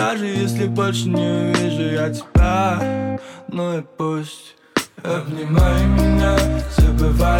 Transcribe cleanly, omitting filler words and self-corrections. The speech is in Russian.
даже если больше не увижу я тебя. Ну и пусть. Обнимай меня, забывай